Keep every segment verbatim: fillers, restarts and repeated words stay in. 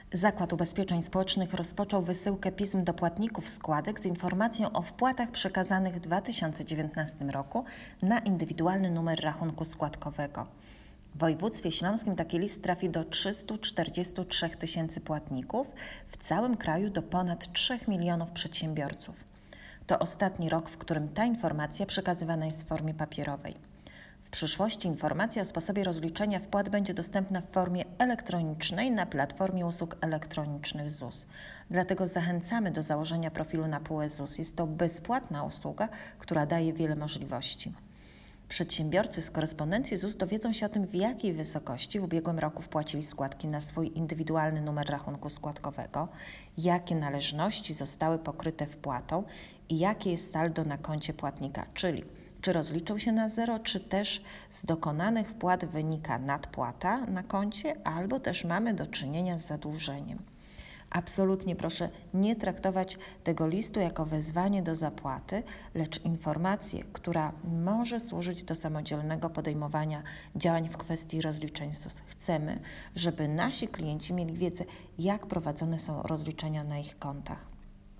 Zakład Ubezpieczeń Społecznych rozpoczął wysyłkę pism do płatników składek z informacją o wpłatach przekazanych w dwa tysiące dziewiętnastym roku na indywidualny numer rachunku składkowego. W województwie śląskim taki list trafi do trzystu czterdziestu trzech tysięcy płatników, w całym kraju do ponad trzech milionów przedsiębiorców. To ostatni rok, w którym ta informacja przekazywana jest w formie papierowej. W przyszłości informacja o sposobie rozliczenia wpłat będzie dostępna w formie elektronicznej na platformie usług elektronicznych Z U S. Dlatego zachęcamy do założenia profilu na P U E Z U S. Jest to bezpłatna usługa, która daje wiele możliwości. Przedsiębiorcy z korespondencji Z U S dowiedzą się o tym, w jakiej wysokości w ubiegłym roku wpłacili składki na swój indywidualny numer rachunku składkowego, jakie należności zostały pokryte wpłatą i jakie jest saldo na koncie płatnika, czyli czy rozliczył się na zero, czy też z dokonanych wpłat wynika nadpłata na koncie, albo też mamy do czynienia z zadłużeniem. Absolutnie proszę nie traktować tego listu jako wezwanie do zapłaty, lecz informację, która może służyć do samodzielnego podejmowania działań w kwestii rozliczeń Z U S. Chcemy, żeby nasi klienci mieli wiedzę, jak prowadzone są rozliczenia na ich kontach.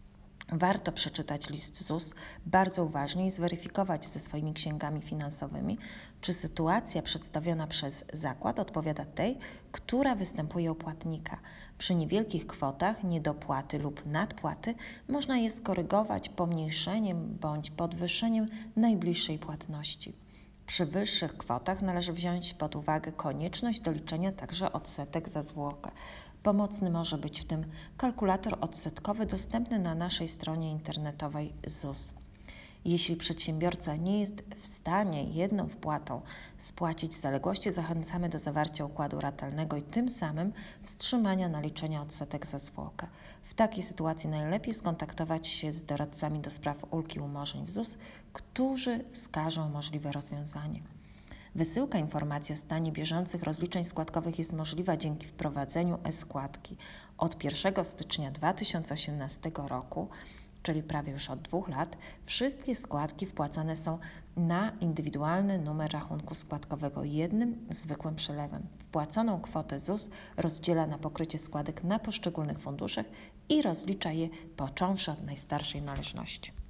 Warto przeczytać list Z U S bardzo uważnie i zweryfikować ze swoimi księgami finansowymi, czy sytuacja przedstawiona przez zakład odpowiada tej, która występuje u płatnika. Przy niewielkich kwotach niedopłaty lub nadpłaty można je skorygować pomniejszeniem bądź podwyższeniem najbliższej płatności. Przy wyższych kwotach należy wziąć pod uwagę konieczność doliczenia także odsetek za zwłokę. Pomocny może być w tym kalkulator odsetkowy dostępny na naszej stronie internetowej Z U S. Jeśli przedsiębiorca nie jest w stanie jedną wpłatą spłacić zaległości, zachęcamy do zawarcia układu ratalnego i tym samym wstrzymania naliczenia odsetek za zwłokę. W takiej sytuacji najlepiej skontaktować się z doradcami do spraw ulg i umorzeń w Z U S, którzy wskażą możliwe rozwiązanie. Wysyłka informacji o stanie bieżących rozliczeń składkowych jest możliwa dzięki wprowadzeniu e-składki. Od pierwszego stycznia dwa tysiące osiemnastego roku, czyli prawie już od dwóch lat, wszystkie składki wpłacane są na indywidualny numer rachunku składkowego jednym zwykłym przelewem. Wpłaconą kwotę Z U S rozdziela na pokrycie składek na poszczególnych funduszach i rozlicza je począwszy od najstarszej należności.